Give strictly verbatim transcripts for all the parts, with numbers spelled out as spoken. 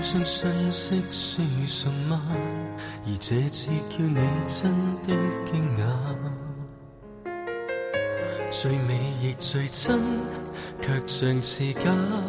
將信息輸送嗎？而這次叫你真的驚訝，最美亦最真，卻像是假。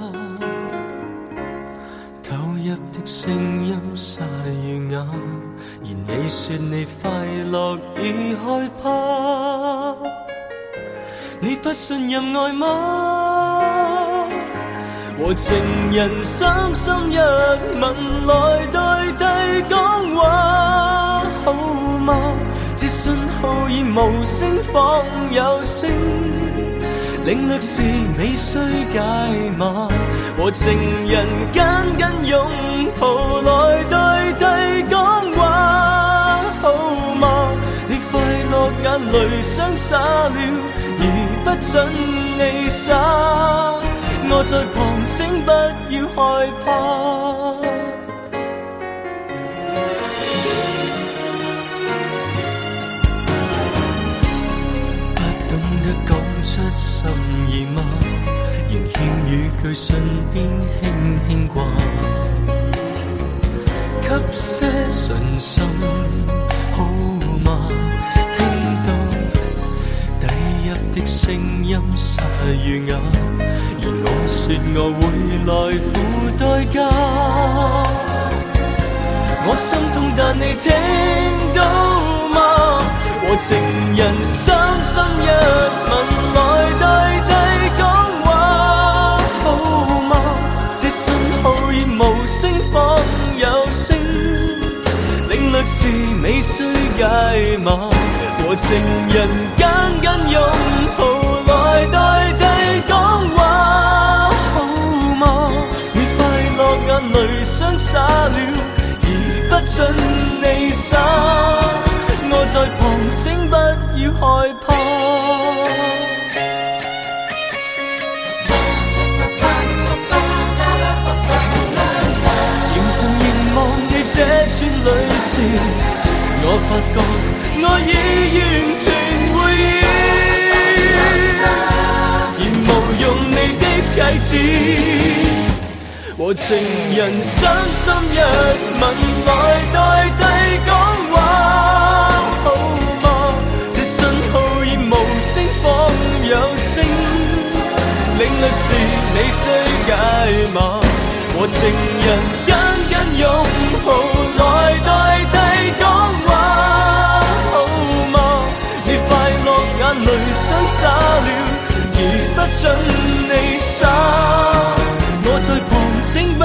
投入的聲音沙與啞，而你說你快樂已害怕，你不信任愛嗎？和情人三心一吻來代替講話，好嗎？這信號已無聲仿有聲，領略是未需解碼，和情人緊緊擁抱來代替講話，好嗎？你快樂眼淚雙灑了，而不准你灑，我在旁聲不要害怕。不懂得講出心意嗎？仍欠語句唇邊輕輕掛，給些信心好嗎？聽到低泣的聲音沙與啞，而我說我會來付代價，我心痛但你聽到嗎？和情人三心一吻來代替講話，好嗎？這信號已無聲仿有聲，領略是未需解碼，和情人緊緊擁抱來代替講話，好嗎？你快樂眼淚雙灑了，而不准你灑，我在旁聲不要害怕。凝神凝望你這串淚線，我發覺我已完全回應，而無用你的戒指，和情人三心一吻來代替講話，好嗎？這信號已無聲仿有聲，領略是未需解碼，和情人緊緊擁抱來代替講話，好嗎？你快樂眼淚雙灑了，而不准你灑，我在旁聲不